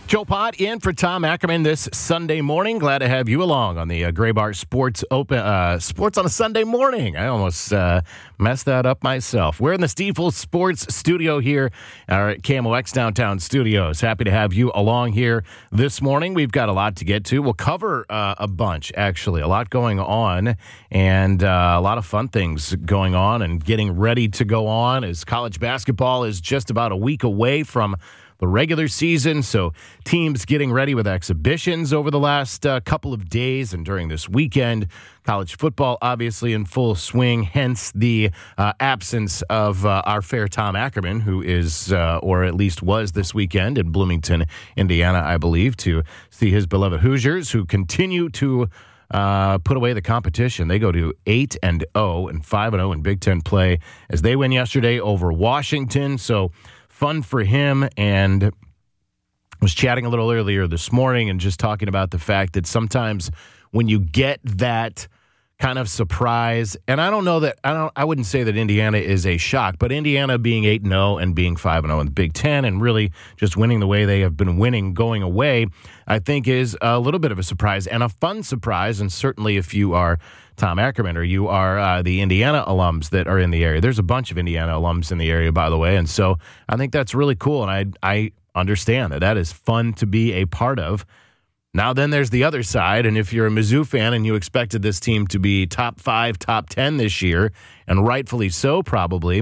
Joe Pott in for Tom Ackerman this Sunday morning. Glad to have you along on the Gray Bar Sports Open Sports on a Sunday morning. I almost messed that up myself. We're in the Stifel Sports Studio here at KMOX Downtown Studios. Happy to have you along here this morning. We've got a lot to get to. We'll cover a bunch, actually. A lot going on and a lot of fun things going on and getting ready to go on as college basketball is just about a week away from the regular season, so teams getting ready with exhibitions over the last couple of days and during this weekend. College football obviously in full swing, hence the absence of our fair Tom Ackerman, who is, or at least was this weekend in Bloomington, Indiana, I believe, to see his beloved Hoosiers, who continue to put away the competition. They go to 8-0 and 5-0 in Big Ten play as they win yesterday over Washington, so fun for him. And I was chatting a little earlier this morning and just talking about the fact that sometimes when you get that kind of surprise, and I wouldn't say that Indiana is a shock, but Indiana being 8-0 and being 5-0 in the Big Ten and really just winning the way they have been winning going away, I think is a little bit of a surprise and a fun surprise. And certainly if you are Tom Ackerman or you are the Indiana alums that are in the area. There's a bunch of Indiana alums in the area, by the way, and so I think that's really cool, and I understand that is fun to be a part of. Now then there's the other side, and if you're a Mizzou fan and you expected this team to be top 5, top 10 this year, and rightfully so probably,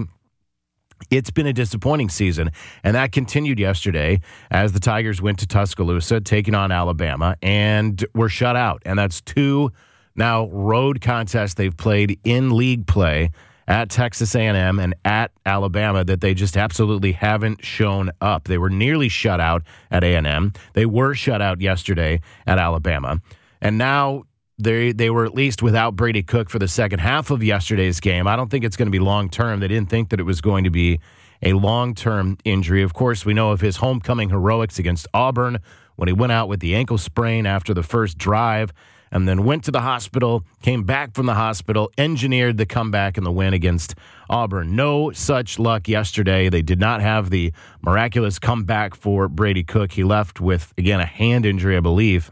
it's been a disappointing season, and that continued yesterday as the Tigers went to Tuscaloosa, taking on Alabama, and were shut out, and that's two now road contests they've played in league play at Texas A&M and at Alabama that they just absolutely haven't shown up. They were nearly shut out at A&M. They were shut out yesterday at Alabama. And now they were at least without Brady Cook for the second half of yesterday's game. I don't think it's going to be long-term. They didn't think that it was going to be a long-term injury. Of course, we know of his homecoming heroics against Auburn when he went out with the ankle sprain after the first drive, and then went to the hospital, came back from the hospital, engineered the comeback and the win against Auburn. No such luck yesterday. They did not have the miraculous comeback for Brady Cook. He left with, again, a hand injury, I believe.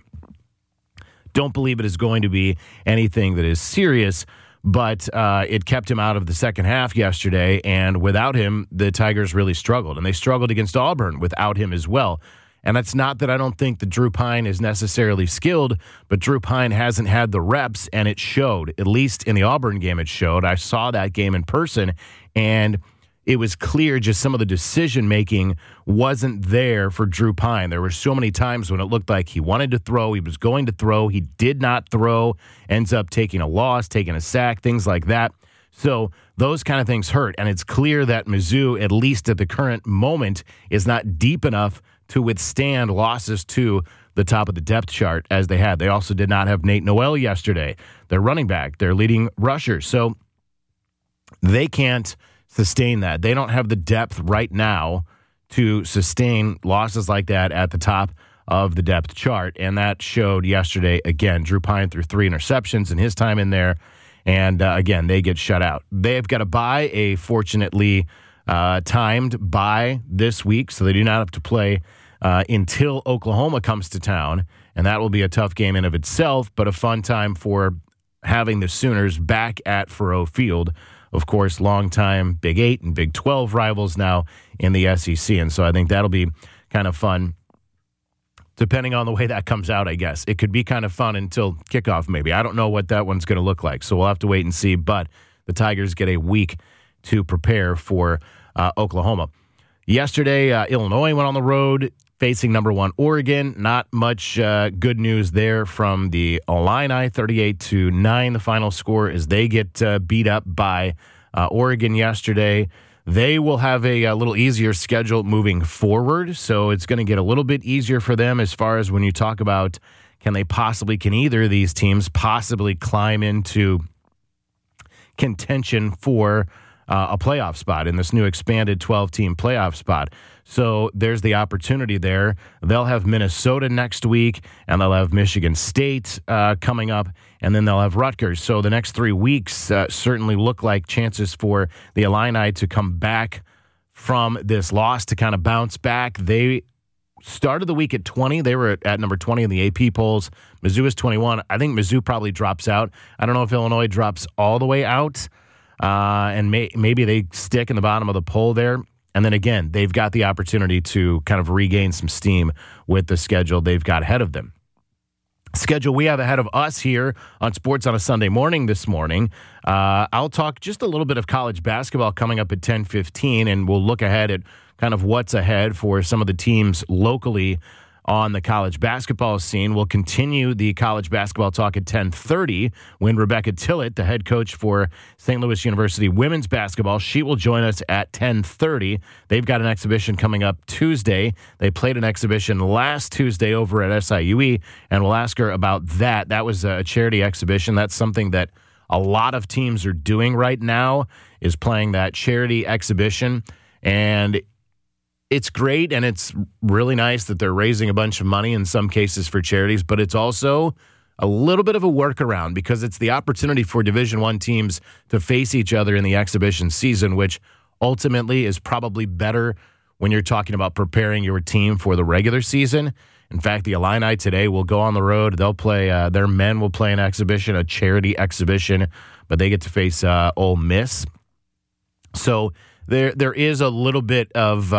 Don't believe it is going to be anything that is serious, but it kept him out of the second half yesterday, and without him, the Tigers really struggled, and they struggled against Auburn without him as well. And that's not that I don't think that Drew Pyne is necessarily skilled, but Drew Pyne hasn't had the reps, and it showed. At least in the Auburn game, it showed. I saw that game in person, and it was clear just some of the decision-making wasn't there for Drew Pyne. There were so many times when it looked like he wanted to throw, he was going to throw, he did not throw, ends up taking a loss, taking a sack, things like that. So those kind of things hurt, and it's clear that Mizzou, at least at the current moment, is not deep enough to withstand losses to the top of the depth chart as they had. They also did not have Nate Noel yesterday, their running back, their leading rusher. So they can't sustain that. They don't have the depth right now to sustain losses like that at the top of the depth chart, and that showed yesterday again. Drew Pyne threw 3 interceptions in his time in there, and again, they get shut out. They've got to buy a fortunately timed bye this week, so they do not have to play until Oklahoma comes to town, and that will be a tough game in of itself, but a fun time for having the Sooners back at Faurot Field. Of course, longtime Big 8 and Big 12 rivals now in the SEC, and so I think that'll be kind of fun, depending on the way that comes out, I guess. It could be kind of fun until kickoff, maybe. I don't know what that one's going to look like, so we'll have to wait and see, but the Tigers get a week to prepare for Oklahoma. Yesterday, Illinois went on the road facing number 1 Oregon. Not much good news there from the Illini, 38-9. The final score as they get beat up by Oregon yesterday. They will have a little easier schedule moving forward, so it's going to get a little bit easier for them as far as when you talk about can either of these teams possibly climb into contention for a playoff spot in this new expanded 12-team playoff spot. So there's the opportunity there. They'll have Minnesota next week, and they'll have Michigan State coming up, and then they'll have Rutgers. So the next 3 weeks certainly look like chances for the Illini to come back from this loss, to kind of bounce back. They started the week at 20. They were at number 20 in the AP polls. Mizzou is 21. I think Mizzou probably drops out. I don't know if Illinois drops all the way out, and maybe they stick in the bottom of the poll there. And then again, they've got the opportunity to kind of regain some steam with the schedule they've got ahead of them. Schedule we have ahead of us here on Sports on a Sunday Morning this morning. I'll talk just a little bit of college basketball coming up at 10:15, and we'll look ahead at kind of what's ahead for some of the teams locally on the college basketball scene. We'll continue the college basketball talk at 10:30 when Rebecca Tillett, the head coach for St. Louis University women's basketball, she will join us at 10:30. They've got an exhibition coming up Tuesday. They played an exhibition last Tuesday over at SIUE, and we'll ask her about that. That was a charity exhibition. That's something that a lot of teams are doing right now, is playing that charity exhibition. And it's great, and it's really nice that they're raising a bunch of money in some cases for charities, but it's also a little bit of a workaround because it's the opportunity for Division I teams to face each other in the exhibition season, which ultimately is probably better when you're talking about preparing your team for the regular season. In fact, the Illini today will go on the road. They'll play, their men will play an exhibition, a charity exhibition, but they get to face Ole Miss. So there is a little bit of,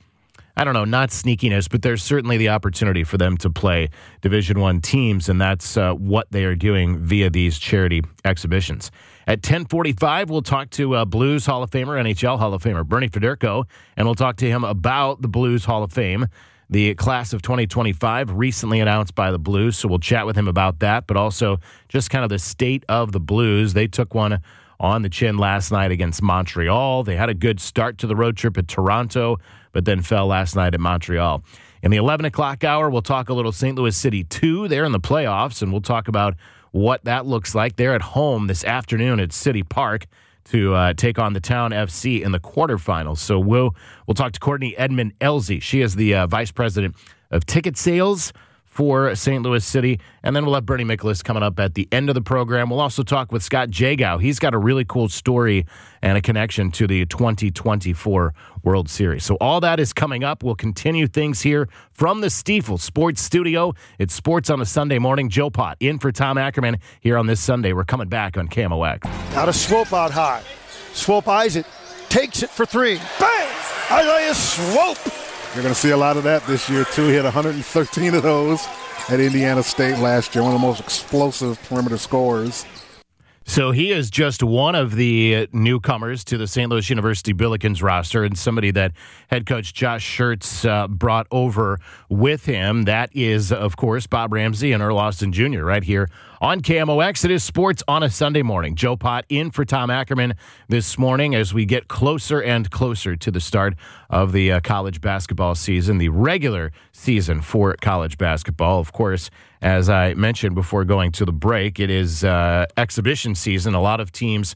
I don't know, not sneakiness, but there's certainly the opportunity for them to play Division I teams, and that's what they are doing via these charity exhibitions. At 10:45, we'll talk to Blues Hall of Famer, NHL Hall of Famer Bernie Federko, and we'll talk to him about the Blues Hall of Fame. The class of 2025 recently announced by the Blues, so we'll chat with him about that, but also just kind of the state of the Blues. They took one on the chin last night against Montreal. They had a good start to the road trip at Toronto, but then fell last night at Montreal. In the 11 o'clock hour, we'll talk a little St. Louis City 2. They're in the playoffs, and we'll talk about what that looks like. They're at home this afternoon at City Park to take on the Town FC in the quarterfinals. So we'll talk to Courtney Edmond Elzy. She is the vice president of ticket sales for St. Louis City. And then we'll have Bernie Michaelis coming up at the end of the program. We'll also talk with Scott Jagow. He's got a really cool story and a connection to the 2024 World Series. So all that is coming up. We'll continue things here from the Stiefel Sports Studio. It's Sports on a Sunday Morning. Joe Pott in for Tom Ackerman here on this Sunday. We're coming back on KMOX. Out of Swope out high. Swope eyes it. Takes it for three. Bang! Isaiah Swope! You're going to see a lot of that this year, too. He had 113 of those at Indiana State last year, one of the most explosive perimeter scorers. So he is just one of the newcomers to the St. Louis University Billikens roster, and somebody that head coach Josh Schertz brought over with him. That is, of course, Bob Ramsey and Earl Austin Jr. right here on KMOX. It is Sports on a Sunday Morning. Joe Pott in for Tom Ackerman this morning as we get closer and closer to the start of the college basketball season, the regular season for college basketball. Of course, as I mentioned before going to the break, it is exhibition season. A lot of teams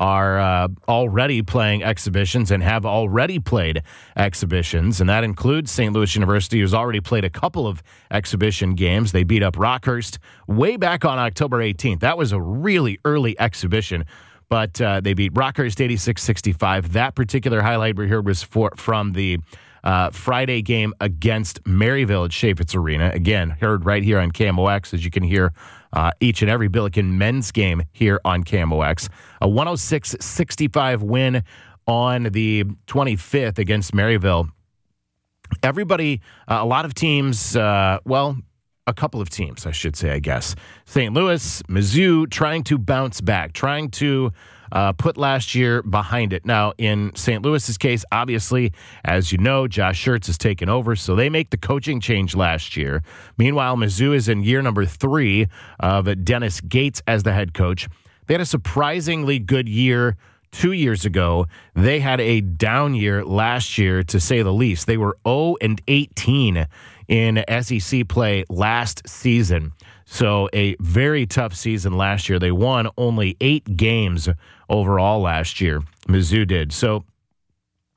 are already playing exhibitions and have already played exhibitions, and that includes St. Louis University, who's already played a couple of exhibition games. They beat up Rockhurst way back on October 18th. That was a really early exhibition, but they beat Rockhurst 86-65. That particular highlight we heard was from the Friday game against Maryville at Chaifetz Arena. Again, heard right here on KMOX, as you can hear each and every Billiken men's game here on KMOX. A 106-65 win on the 25th against Maryville. Everybody, a lot of teams, a couple of teams, I should say, I guess. St. Louis, Mizzou, trying to bounce back, trying to put last year behind it. Now, in St. Louis's case, obviously, as you know, Josh Schertz has taken over, so they make the coaching change last year. Meanwhile, Mizzou is in year number 3 of Dennis Gates as the head coach. They had a surprisingly good year 2 years ago. They had a down year last year, to say the least. They were 0-18 in SEC play last season. So a very tough season last year. They won only 8 games overall last year. Mizzou did. So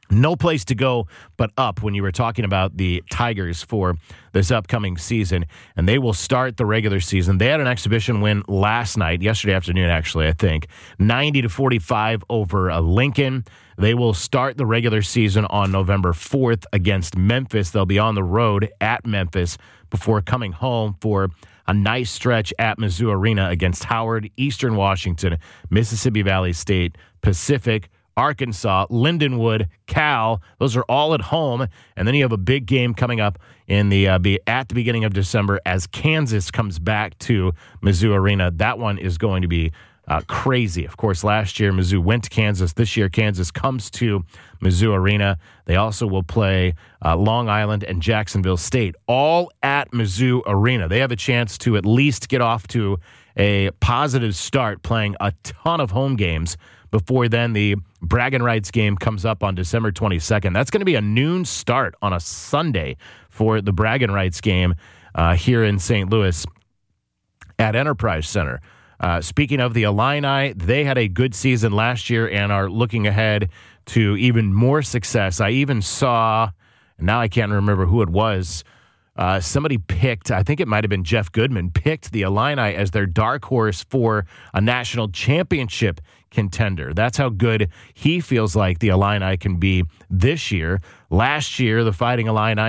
No place to go but up when you were talking about the Tigers for this upcoming season, and they will start the regular season. They had an exhibition win last night, yesterday afternoon, actually, I think, 90-45 over Lincoln. They will start the regular season on November 4th against Memphis. They'll be on the road at Memphis before coming home for a nice stretch at Mizzou Arena against Howard, Eastern Washington, Mississippi Valley State, Pacific, Arkansas, Lindenwood, Cal. Those are all at home. And then you have a big game coming up in the at the beginning of December as Kansas comes back to Mizzou Arena. That one is going to be crazy. Of course, last year Mizzou went to Kansas. This year Kansas comes to Mizzou Arena. They also will play Long Island and Jacksonville State, all at Mizzou Arena. They have a chance to at least get off to a positive start, playing a ton of home games before then the bragging rights game comes up on December 22nd. That's going to be a noon start on a Sunday for the bragging rights game here in St. Louis at Enterprise Center. Speaking of the Illini, they had a good season last year and are looking ahead to even more success. I even saw, now I can't remember who it was, somebody picked, I think it might have been Jeff Goodman, picked the Illini as their dark horse for a national championship contender. That's how good he feels like the Illini can be this year. Last year, the Fighting Illini,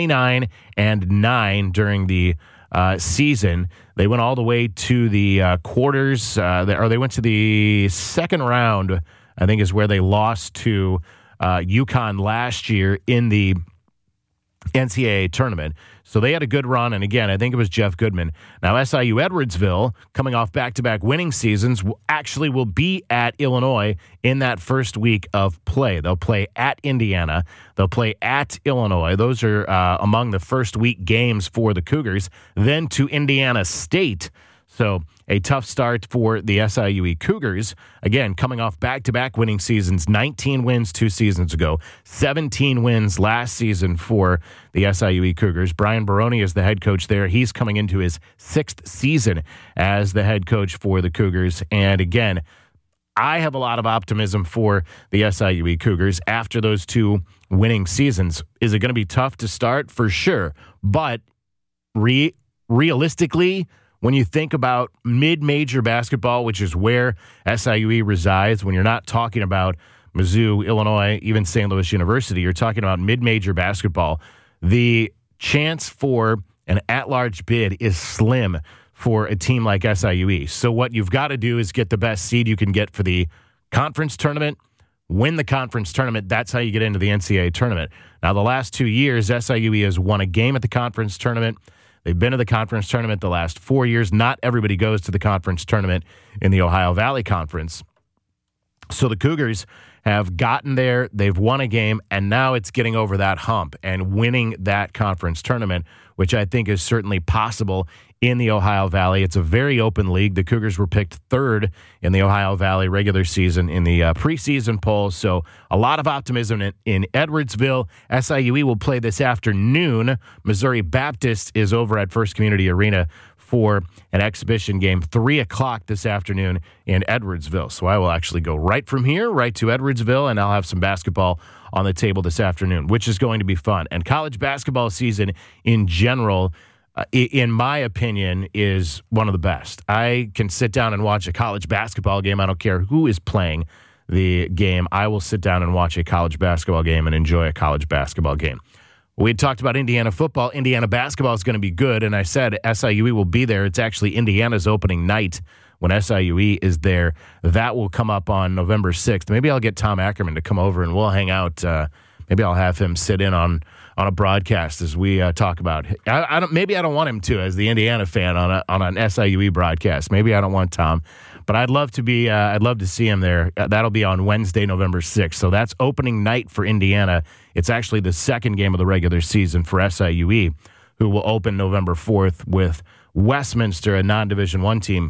29-9 during the season. They went all the way to the quarters, or they went to the second round, I think is where they lost to UConn last year in the NCAA tournament. So they had a good run, and again, I think it was Jeff Goodman. Now, SIU Edwardsville, coming off back-to-back winning seasons, actually will be at Illinois in that first week of play. They'll play at Indiana. They'll play at Illinois. Those are among the first week games for the Cougars. Then to Indiana State. So a tough start for the SIUE Cougars. Again, coming off back-to-back winning seasons, 19 wins 2 seasons ago, 17 wins last season for the SIUE Cougars. Brian Baroni is the head coach there. He's coming into his 6th season as the head coach for the Cougars. And again, I have a lot of optimism for the SIUE Cougars after those 2 winning seasons. Is it going to be tough to start? For sure. But realistically, when you think about mid-major basketball, which is where SIUE resides, when you're not talking about Mizzou, Illinois, even St. Louis University, you're talking about mid-major basketball, the chance for an at-large bid is slim for a team like SIUE. So what you've got to do is get the best seed you can get for the conference tournament, win the conference tournament. That's how you get into the NCAA tournament. Now, the last 2 years, SIUE has won a game at the conference tournament. They've been to the conference tournament the last 4 years. Not everybody goes to the conference tournament in the Ohio Valley Conference. So the Cougars have gotten there, they've won a game, and now it's getting over that hump and winning that conference tournament, which I think is certainly possible in the Ohio Valley. It's a very open league. The Cougars were picked 3rd in the Ohio Valley regular season in the preseason poll, so a lot of optimism in Edwardsville. SIUE will play this afternoon. Missouri Baptist is over at First Community Arena for an exhibition game, 3 o'clock this afternoon in Edwardsville. So I will actually go right from here, right to Edwardsville, and I'll have some basketball on the table this afternoon, which is going to be fun. And college basketball season in general, in my opinion, is one of the best. I can sit down and watch a college basketball game. I don't care who is playing the game. I will sit down and watch a college basketball game and enjoy a college basketball game. We had talked about Indiana football. Indiana basketball is going to be good, and I said SIUE will be there. It's actually Indiana's opening night when SIUE is there. That will come up on November 6th. Maybe I'll get Tom Ackerman to come over, and we'll hang out. Maybe I'll have him sit in on a broadcast as we talk about it. Maybe I don't want him to, as the Indiana fan, on an SIUE broadcast. Maybe I don't want Tom. But I'd love to be. I'd love to see him there. That'll be on Wednesday, November 6th. So that's opening night for Indiana. It's actually the second game of the regular season for SIUE, who will open November 4th with Westminster, a non-Division I team,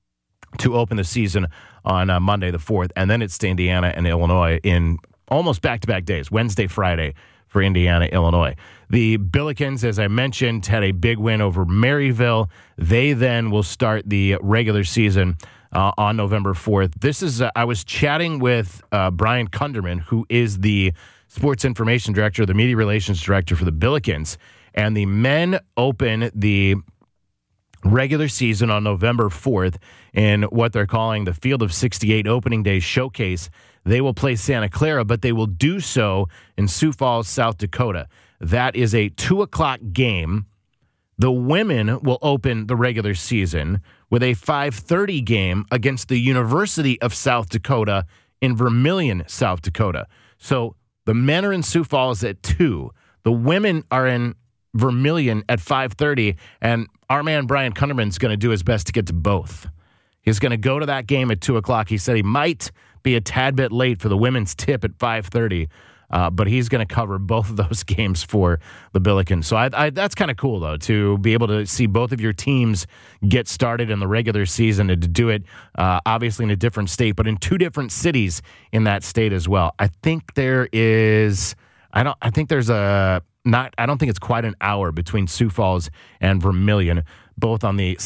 to open the season on Monday the 4th. And then it's to Indiana and Illinois in almost back-to-back days, Wednesday, Friday, for Indiana, Illinois. The Billikens, as I mentioned, had a big win over Maryville. They then will start the regular season on November 4th. This is, I was chatting with Brian Kunderman, who is the sports information director, the media relations director for the Billikens. And the men open the regular season on November 4th in what they're calling the Field of 68 Opening Day Showcase. They will play Santa Clara, but they will do so in Sioux Falls, South Dakota. That is a 2 o'clock game. The women will open the regular season with a 5:30 game against the University of South Dakota in Vermillion, South Dakota. So the men are in Sioux Falls at 2. The women are in Vermillion at 5:30, and our man Brian Kunderman's going to do his best to get to both. He's going to go to that game at 2 o'clock. He said he might be a tad bit late for the women's tip at 5:30, but he's going to cover both of those games for the Billikens. So that's kind of cool, though, to be able to see both of your teams get started in the regular season and to do it, obviously, in a different state, but in 2 different cities in that state as well. I think there is – I don't think it's quite an hour between Sioux Falls and Vermillion, both on the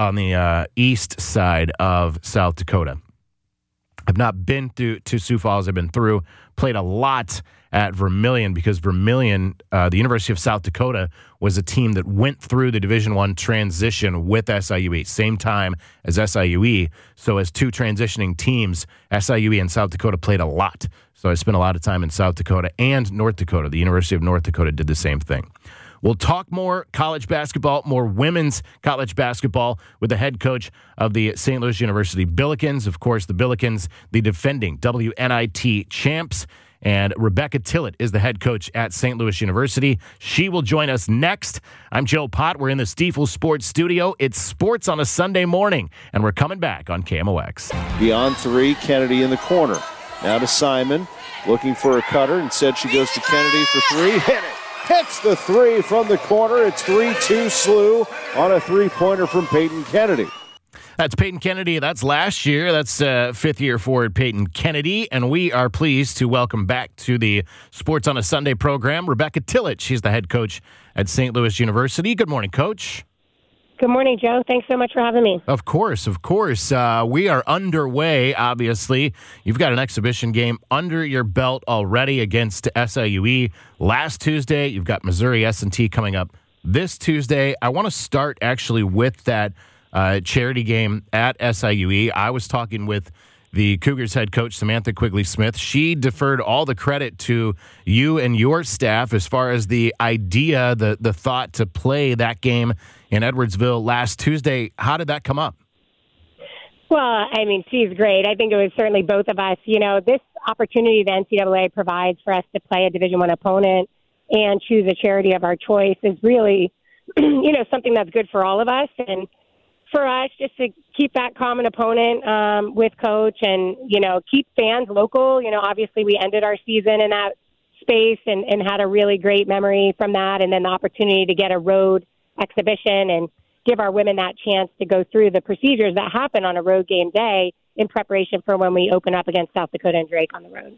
east side of South Dakota. I've not been to Sioux Falls. I've been through, played a lot at Vermillion because Vermillion, the University of South Dakota, was a team that went through the Division I transition with SIUE, same time as SIUE. So as 2 transitioning teams, SIUE and South Dakota played a lot. So I spent a lot of time in South Dakota and North Dakota. The University of North Dakota did the same thing. We'll talk more college basketball, more women's college basketball with the head coach of the St. Louis University Billikens. Of course, the Billikens, the defending WNIT champs. And Rebecca Tillett is the head coach at St. Louis University. She will join us next. I'm Joe Pott. We're in the Stifel Sports Studio. It's Sports on a Sunday morning, and we're coming back on KMOX. Beyond 3, Kennedy in the corner. Now to Simon, looking for a cutter. Instead, she goes to Kennedy for 3. Hit it. Hits the 3 from the corner. It's 3-2 SLU on a 3-pointer from Peyton Kennedy. That's Peyton Kennedy. That's last year. That's fifth-year forward Peyton Kennedy. And we are pleased to welcome back to the Sports on a Sunday program, Rebecca Tillett. She's the head coach at St. Louis University. Good morning, Coach. Good morning, Joe. Thanks so much for having me. Of course. We are underway, obviously. You've got an exhibition game under your belt already against SIUE. Last Tuesday, you've got Missouri S&T coming up this Tuesday. I want to start actually with that charity game at SIUE. I was talking with the Cougars head coach, Samantha Quigley-Smith. She deferred all the credit to you and your staff as far as the idea, the thought to play that game in Edwardsville last Tuesday. How did that come up? Well, I mean, she's great. I think it was certainly both of us. You know, this opportunity the NCAA provides for us to play a Division I opponent and choose a charity of our choice is really, something that's good for all of us. And for us, just to keep that common opponent with Coach and, keep fans local. Obviously we ended our season in that space and had a really great memory from that. And then the opportunity to get a road exhibition and give our women that chance to go through the procedures that happen on a road game day in preparation for when we open up against South Dakota and Drake on the road.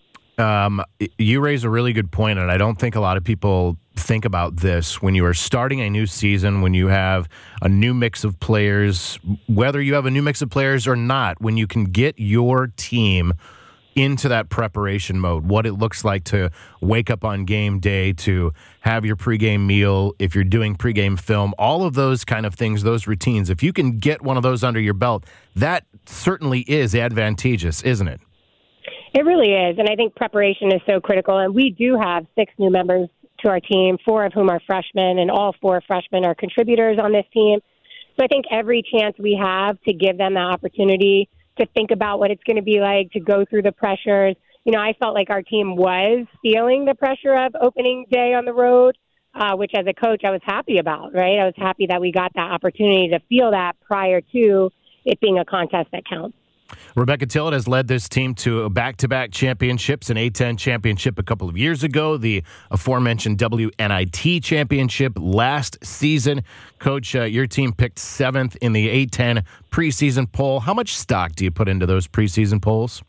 You raise a really good point, and I don't think a lot of people think about this. When you are starting a new season, when you have a new mix of players, whether you have a new mix of players or not, when you can get your team into that preparation mode, what it looks like to wake up on game day, to have your pregame meal, if you're doing pregame film, all of those kind of things, those routines, if you can get one of those under your belt, that certainly is advantageous, isn't it? It really is, and I think preparation is so critical. And we do have 6 new members to our team, 4 of whom are freshmen, and all 4 freshmen are contributors on this team. So I think every chance we have to give them the opportunity to think about what it's going to be like, to go through the pressures. I felt like our team was feeling the pressure of opening day on the road, which as a coach I was happy about, right? I was happy that we got that opportunity to feel that prior to it being a contest that counts. Rebecca Tillett has led this team to back-to-back championships, an A-10 championship a couple of years ago, the aforementioned WNIT championship last season. Coach, your team picked 7th in the A-10 preseason poll. How much stock do you put into those preseason polls?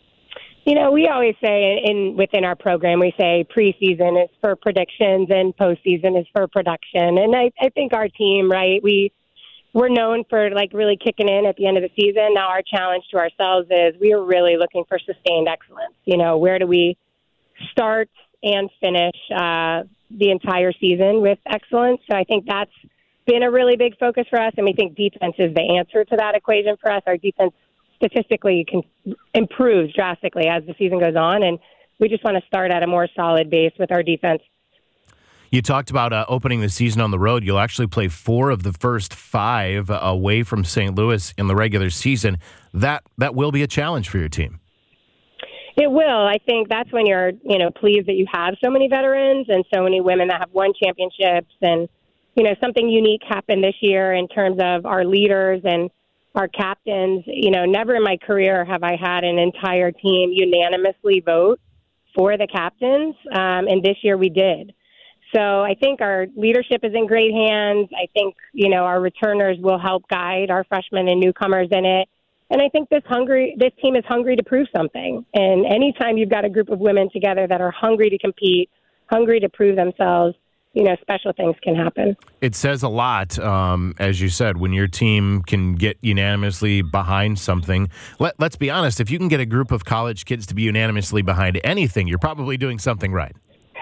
We always say within our program, we say preseason is for predictions and postseason is for production. And I think our team, right, we're known for really kicking in at the end of the season. Now our challenge to ourselves is we are really looking for sustained excellence. Where do we start and finish the entire season with excellence. So I think that's been a really big focus for us, and we think defense is the answer to that equation for us. Our defense statistically improves drastically as the season goes on, and we just want to start at a more solid base with our defense. You talked about opening the season on the road. You'll actually play 4 of the first 5 away from St. Louis in the regular season. That will be a challenge for your team. It will. I think that's when you're, pleased that you have so many veterans and so many women that have won championships. And, something unique happened this year in terms of our leaders and our captains. Never in my career have I had an entire team unanimously vote for the captains, and this year we did. So I think our leadership is in great hands. I think, our returners will help guide our freshmen and newcomers in it. And I think this team is hungry to prove something. And anytime you've got a group of women together that are hungry to compete, hungry to prove themselves, special things can happen. It says a lot, as you said, when your team can get unanimously behind something. Let's be honest, if you can get a group of college kids to be unanimously behind anything, you're probably doing something right.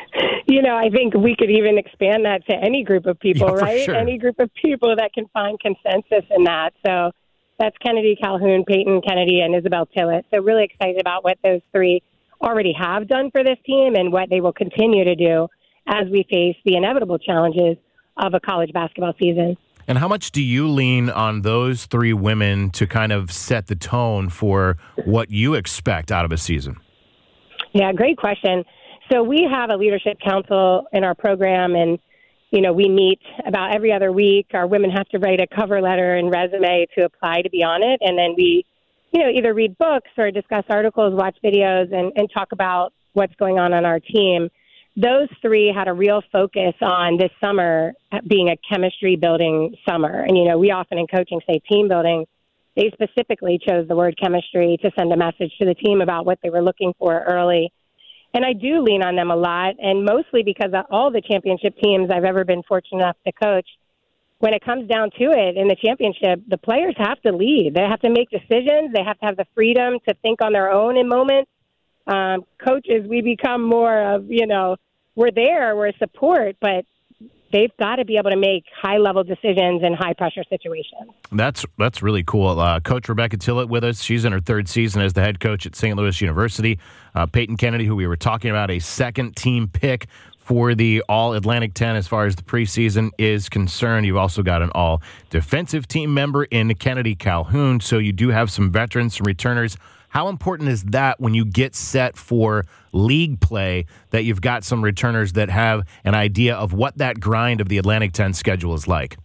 I think we could even expand that to any group of people, right? Sure. Any group of people that can find consensus in that. So that's Kennedy Calhoun, Peyton Kennedy, and Isabel Tillett. So really excited about what those 3 already have done for this team and what they will continue to do as we face the inevitable challenges of a college basketball season. And how much do you lean on those 3 women to kind of set the tone for what you expect out of a season? Yeah, great question. So we have a leadership council in our program, and, we meet about every other week. Our women have to write a cover letter and resume to apply to be on it. And then we, either read books or discuss articles, watch videos, and talk about what's going on our team. Those 3 had a real focus on this summer being a chemistry building summer. And, we often in coaching say team building. They specifically chose the word chemistry to send a message to the team about what they were looking for early. And I do lean on them a lot, and mostly because of all the championship teams I've ever been fortunate enough to coach, when it comes down to it in the championship, the players have to lead. They have to make decisions. They have to have the freedom to think on their own in moments. Coaches, we become more of, we're there, we're support, but they've got to be able to make high-level decisions in high-pressure situations. That's really cool. Coach Rebecca Tillett with us. She's in her 3rd season as the head coach at St. Louis University. Peyton Kennedy, who we were talking about, a second-team pick for the All-Atlantic 10 as far as the preseason is concerned. You've also got an All-Defensive Team member in Kennedy Calhoun, so you do have some veterans, some returners. How important is that when you get set for league play, that you've got some returners that have an idea of what that grind of the Atlantic 10 schedule is like?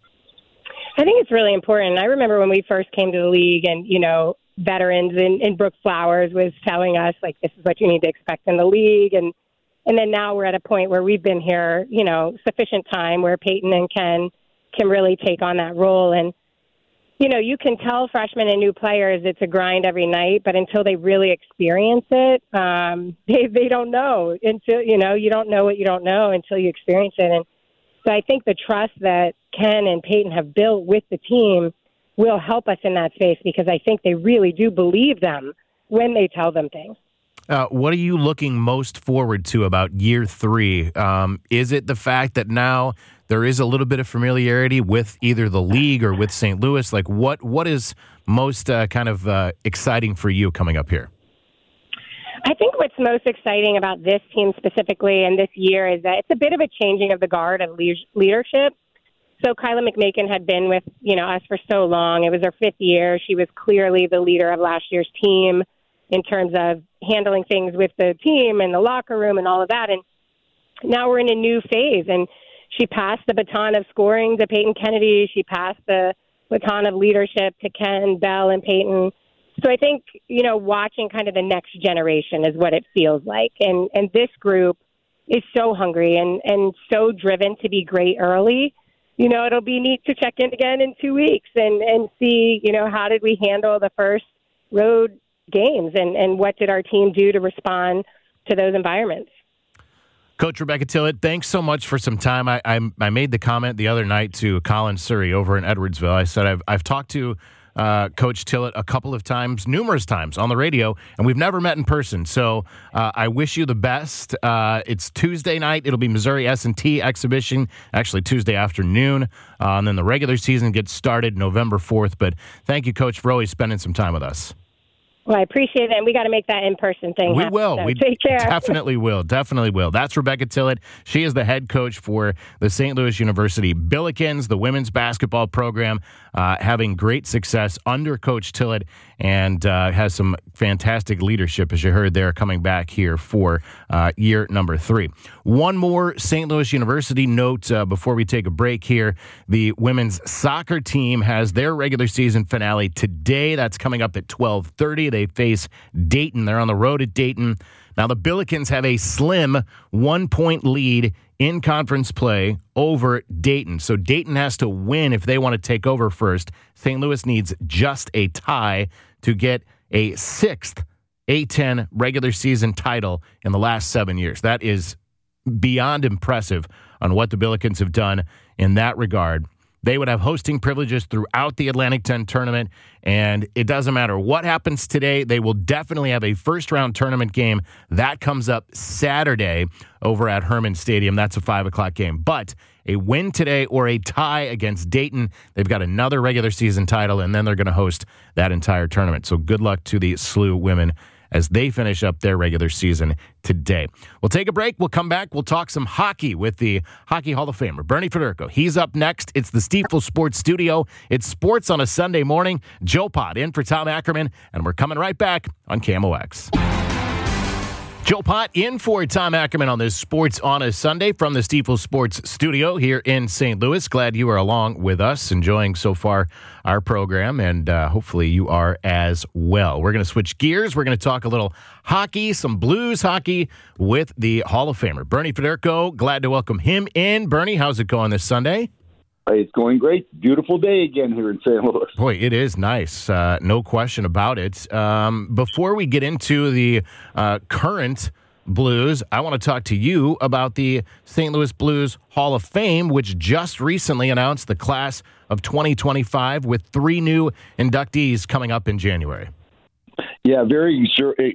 I think it's really important. I remember when we first came to the league and, veterans in Brooke Flowers was telling us, like, this is what you need to expect in the league. And then now we're at a point where we've been here, sufficient time where Peyton and Ken can really take on that role. And, you can tell freshmen and new players it's a grind every night, but until they really experience it, they don't know. Until, you don't know what you don't know until you experience it. And so I think the trust that Ken and Peyton have built with the team will help us in that space because I think they really do believe them when they tell them things. What are you looking most forward to about year 3? Is it the fact that now there is a little bit of familiarity with either the league or with St. Louis? Like, what is most exciting for you coming up here? I think what's most exciting about this team specifically and this year is that it's a bit of a changing of the guard of leadership. So Kyla McMakin had been with us for so long. It was her 5th year. She was clearly the leader of last year's team in terms of handling things with the team and the locker room and all of that. And now we're in a new phase. And she passed the baton of scoring to Peyton Kennedy. She passed the baton of leadership to Ken, Bell, and Peyton. So I think, watching kind of the next generation is what it feels like. And this group is so hungry and so driven to be great early. It'll be neat to check in again in 2 weeks and see, how did we handle the first road games and what did our team do to respond to those environments. Coach Rebecca Tillett, thanks so much for some time. I made the comment the other night to Colin Surrey over in Edwardsville. I said I've talked to Coach Tillett a couple of times, numerous times on the radio, and we've never met in person. So I wish you the best. It's Tuesday night. It'll be Missouri S&T exhibition, actually Tuesday afternoon. And then the regular season gets started November 4th. But thank you, Coach, for always spending some time with us. Well, I appreciate it, and we got to make that in-person thing happen. We will. So We take care. definitely will. Definitely will. That's Rebecca Tillett. She is the head coach for the St. Louis University Billikens, the women's basketball program, having great success under Coach Tillett, and has some fantastic leadership, as you heard there, coming back here for year number 3. One more St. Louis University note before we take a break here. The women's soccer team has their regular season finale today. That's coming up at 12:30. They face Dayton. They're on the road at Dayton. Now, the Billikens have a slim 1-point lead in conference play over Dayton. So Dayton has to win if they want to take over first. St. Louis needs just a tie to get a 6th A-10 regular season title in the last 7 years. That is beyond impressive on what the Billikens have done in that regard. They would have hosting privileges throughout the Atlantic 10 tournament, and it doesn't matter what happens today. They will definitely have a first-round tournament game. That comes up Saturday over at Herman Stadium. That's a 5 o'clock game. But a win today or a tie against Dayton, they've got another regular season title, and then they're going to host that entire tournament. So good luck to the SLU women as they finish up their regular season today. We'll take a break. We'll come back. We'll talk some hockey with the Hockey Hall of Famer, Bernie Federko. He's up next. It's the Stifel Sports Studio. It's sports on a Sunday morning. Joe Pott in for Tom Ackerman, and we're coming right back on KMOX. Joe Pott in for Tom Ackerman on this Sports on a Sunday from the Stifel Sports Studio here in St. Louis. Glad you are along with us, enjoying so far our program, and hopefully you are as well. We're going to switch gears. We're going to talk a little hockey, some Blues hockey with the Hall of Famer, Bernie Federko. Glad to welcome him in. Bernie, how's it going this Sunday? It's going great. Beautiful day again here in St. Louis. Boy, it is nice. No question about it. Before we get into the current Blues, I want to talk to you about the St. Louis Blues Hall of Fame, which just recently announced the class of 2025 with 3 new inductees coming up in January. Yeah, very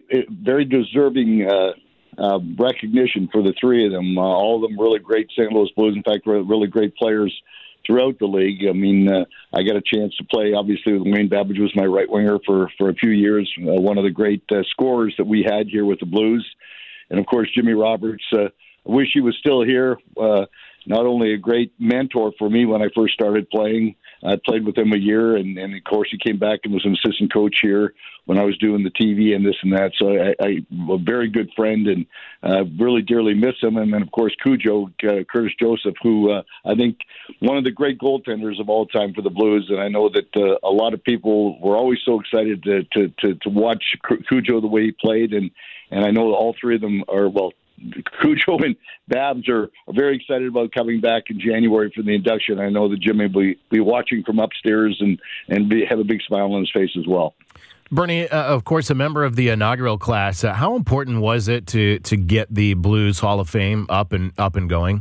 deserving recognition for the 3 of them. All of them really great St. Louis Blues. In fact, really great players throughout the league. I mean, I got a chance to play, obviously, with Wayne Babbage was my right winger for a few years, one of the great scorers that we had here with the Blues. And, of course, Jimmy Roberts. I wish he was still here. Not only a great mentor for me when I first started playing, I played with him a year, and of course he came back and was an assistant coach here when I was doing the TV and this and that. So I'm a very good friend, and really dearly miss him. And then, of course, Cujo, Curtis Joseph, who I think one of the great goaltenders of all time for the Blues. And I know that a lot of people were always so excited to watch Cujo the way he played, and I know all 3 of them are, well, Cujo and Babs are very excited about coming back in January for the induction. I know that Jimmy will be watching from upstairs and have a big smile on his face as well. Bernie, of course, a member of the inaugural class. How important was it to get the Blues Hall of Fame up and going?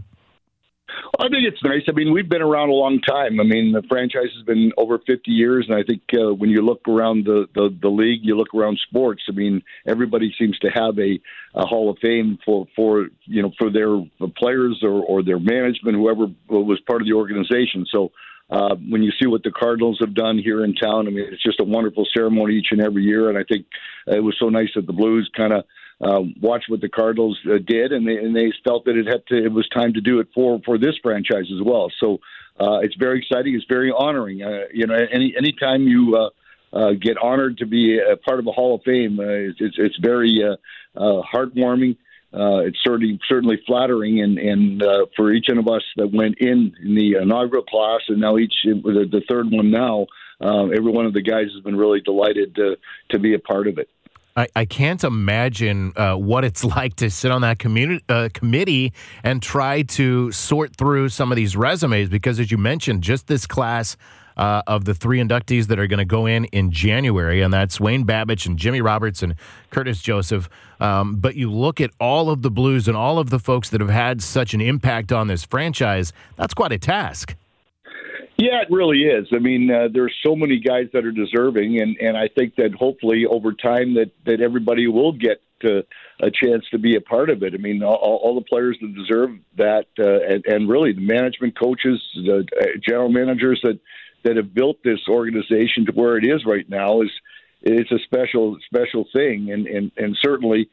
I think it's nice. I mean, we've been around a long time. I mean, the franchise has been over 50 years, and I think when you look around the league, you look around sports. I mean, everybody seems to have a Hall of Fame for their players or their management, whoever was part of the organization. So when you see what the Cardinals have done here in town, I mean, it's just a wonderful ceremony each and every year, and I think it was so nice that the Blues kind of watch what the Cardinals did, and they felt that it was time to do it for this franchise as well. So it's very exciting. It's very honoring. Anytime you get honored to be a part of a Hall of Fame, it's very heartwarming. It's certainly flattering, and for each one of us that went in the inaugural class, and now the third one now, every one of the guys has been really delighted to be a part of it. I can't imagine what it's like to sit on that committee and try to sort through some of these resumes, because, as you mentioned, just this class of the 3 inductees that are going to go in January, and that's Wayne Babbage and Jimmy Roberts and Curtis Joseph. But you look at all of the Blues and all of the folks that have had such an impact on this franchise, that's quite a task. Yeah, it really is. I mean, there's so many guys that are deserving, and I think that hopefully over time that everybody will get a chance to be a part of it. I mean, all the players that deserve that, and really the management coaches, the general managers that have built this organization to where it is right now it's a special thing, and certainly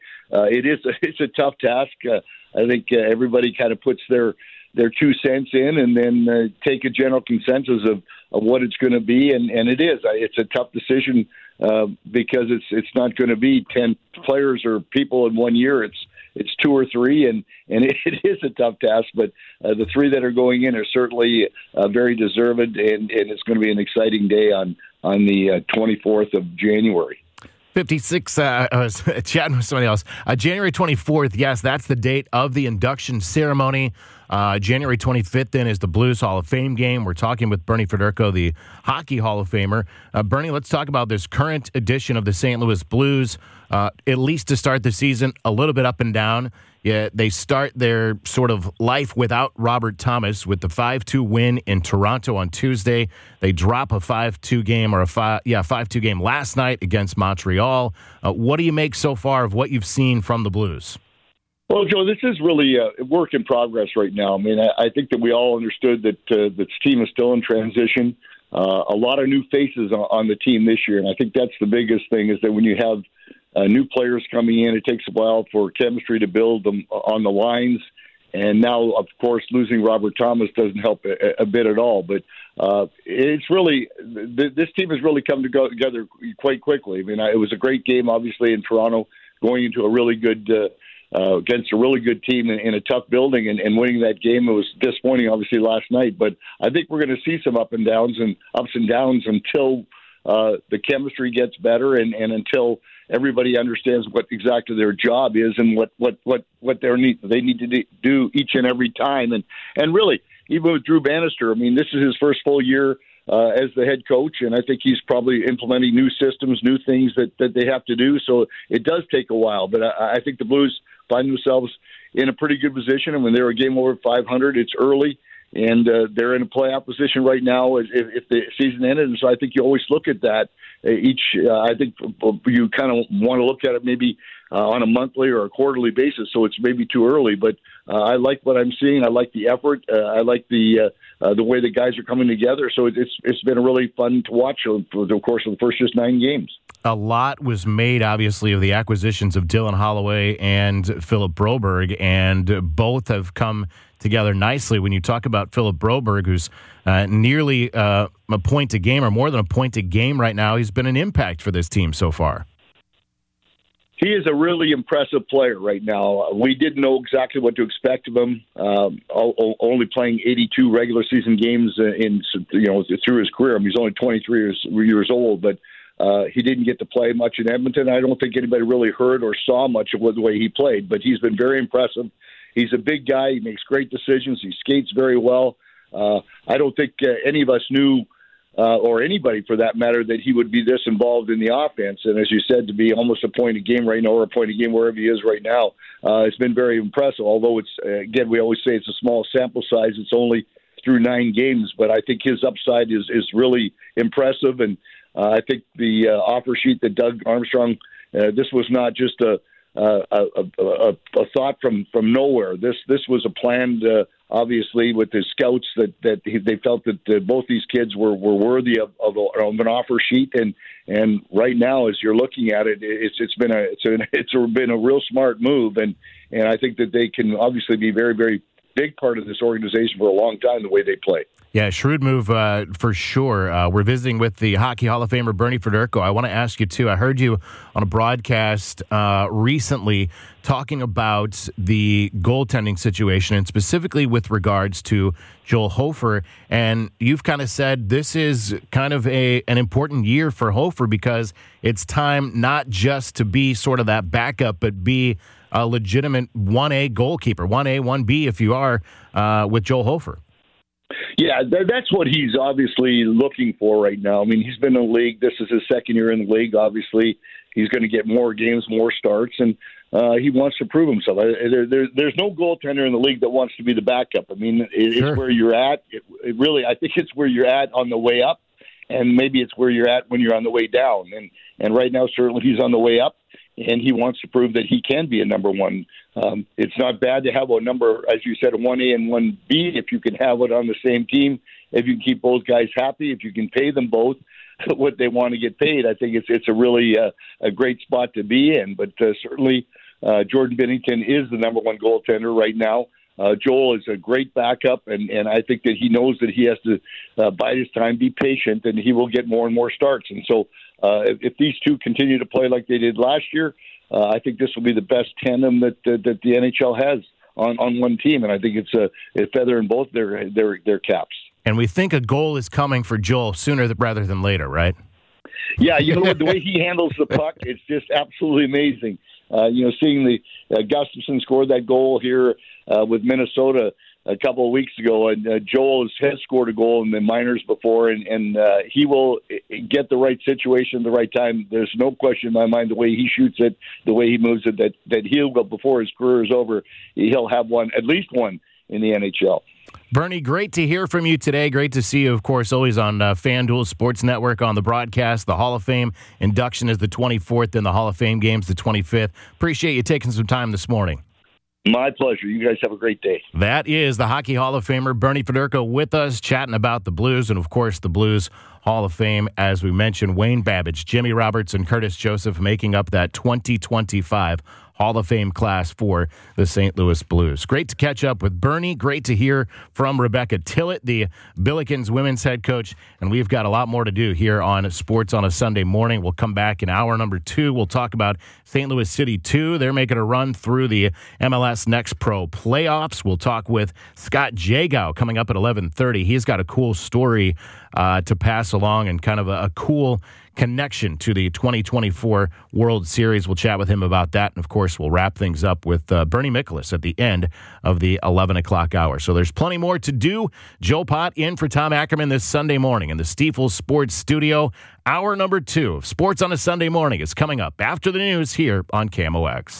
it's a tough task. I think everybody kind of puts their 2 cents in, and then take a general consensus of what it's going to be, and it is. It's a tough decision because it's not going to be 10 players or people in 1 year. It's 2 or 3, and it is a tough task. But the 3 that are going in are certainly very deserved, and it's going to be an exciting day on the 24th of January. 56, I was chatting with somebody else. January 24th, yes, that's the date of the induction ceremony. January 25th, then, is the Blues Hall of Fame game. We're talking with Bernie Federko, the Hockey Hall of Famer. Bernie, let's talk about this current edition of the St. Louis Blues. At least to start the season, a little bit up and down. Yeah, they start their sort of life without Robert Thomas with the 5-2 win in Toronto on Tuesday. They drop a 5-2 game or a 5-2 game last night against Montreal. What do you make so far of what you've seen from the Blues? Well, Joe, this is really a work in progress right now. I mean, I think that we all understood that this team is still in transition. A lot of new faces on the team this year, and I think that's the biggest thing is that when you have new players coming in, it takes a while for chemistry to build them on the lines. And now, of course, losing Robert Thomas doesn't help a bit at all. But it's really this team has really come together quite quickly. I mean, it was a great game, obviously, in Toronto, going into a really good against a really good team in a tough building and winning that game. It was disappointing, obviously, last night. But I think we're going to see some ups and downs until the chemistry gets better and until everybody understands what exactly their job is and what they need to do each and every time. And really, even with Drew Bannister, I mean, this is his first full year as the head coach, and I think he's probably implementing new systems, new things that they have to do. So it does take a while, but I think the Blues find themselves in a pretty good position. And when they're a game over 500, it's early. And they're in a playoff position right now if the season ended. And so I think you always look at that. I think you kind of want to look at it maybe on a monthly or a quarterly basis, so it's maybe too early. But I like what I'm seeing. I like the effort. I like the way the guys are coming together. So it's been really fun to watch for the course of the first just 9 games. A lot was made, obviously, of the acquisitions of Dylan Holloway and Philip Broberg, and both have come together nicely. When you talk about Philip Broberg, who's nearly a point a game or more than a point a game right now, he's been an impact for this team so far. He is a really impressive player right now. We didn't know exactly what to expect of him. Only playing 82 regular season games through his career. I mean, he's only 23 years old, but he didn't get to play much in Edmonton. I don't think anybody really heard or saw much of the way he played, but he's been very impressive. He's a big guy. He makes great decisions. He skates very well. I don't think any of us knew, or anybody for that matter, that he would be this involved in the offense. And as you said, to be almost a point a game right now, or a point a game wherever he is right now, it's been very impressive. Although it's, again, we always say it's a small sample size. It's only through 9 games, but I think his upside is really impressive. And I think the offer sheet that Doug Armstrong, this was not just a thought from nowhere. This was a planned, obviously, with the scouts that they felt that both these kids were worthy of an offer sheet. And right now, as you're looking at it, it's been a real smart move, and I think that they can obviously be very, very big part of this organization for a long time, the way they play. Yeah, shrewd move for sure. We're visiting with the Hockey Hall of Famer, Bernie Federko. I want to ask you, too, I heard you on a broadcast recently talking about the goaltending situation, and specifically with regards to Joel Hofer. And you've kind of said this is kind of an important year for Hofer because it's time not just to be sort of that backup, but be a legitimate 1A goalkeeper, 1A, 1B if you are, with Joel Hofer. Yeah, that's what he's obviously looking for right now. I mean, he's been in the league. This is his second year in the league, obviously. He's going to get more games, more starts. And he wants to prove himself. There's no goaltender in the league that wants to be the backup. I mean, it's where you're at. It really, I think it's where you're at on the way up, and maybe it's where you're at when you're on the way down. And right now, certainly he's on the way up, and he wants to prove that he can be a number one. It's not bad to have a number, as you said, a 1A and 1B, if you can have it on the same team, if you can keep both guys happy, if you can pay them both what they want to get paid. I think it's a really a great spot to be in. But certainly Jordan Binnington is the number one goaltender right now. Joel is a great backup, and I think that he knows that he has to bide his time, be patient, and he will get more and more starts. And so if these two continue to play like they did last year, I think this will be the best tandem that the NHL has on one team, and I think it's a feather in both their caps. And we think a goal is coming for Joel sooner rather than later, right? Yeah, you know what, the way he handles the puck, it's just absolutely amazing. Seeing the Gustafsson scored that goal here with Minnesota a couple of weeks ago, and Joel has scored a goal in the minors before, and he will get the right situation at the right time. There's no question in my mind the way he shoots it, the way he moves it, that he'll go before his career is over. He'll have at least one in the NHL. Bernie, great to hear from you today. Great to see you, of course, always on FanDuel Sports Network on the broadcast. The Hall of Fame induction is the 24th and the Hall of Fame game's the 25th. Appreciate you taking some time this morning. My pleasure. You guys have a great day. That is the Hockey Hall of Famer Bernie Federko with us, chatting about the Blues and, of course, the Blues Hall of Fame. As we mentioned, Wayne Babbage, Jimmy Roberts, and Curtis Joseph making up that 2025 Hall of Fame class for the St. Louis Blues. Great to catch up with Bernie. Great to hear from Rebecca Tillett, the Billikens women's head coach. And we've got a lot more to do here on Sports on a Sunday Morning. We'll come back in hour number 2. We'll talk about St. Louis City 2. They're making a run through the MLS Next Pro playoffs. We'll talk with Scott Jagow coming up at 11:30. He's got a cool story to pass along and kind of a cool connection to the 2024 World Series. We'll chat with him about that. And, of course, we'll wrap things up with Bernie Miklasz at the end of the 11 o'clock hour. So there's plenty more to do. Joe Pott in for Tom Ackerman this Sunday morning in the Stifel Sports Studio. Hour number 2 of Sports on a Sunday Morning is coming up after the news here on KMOX.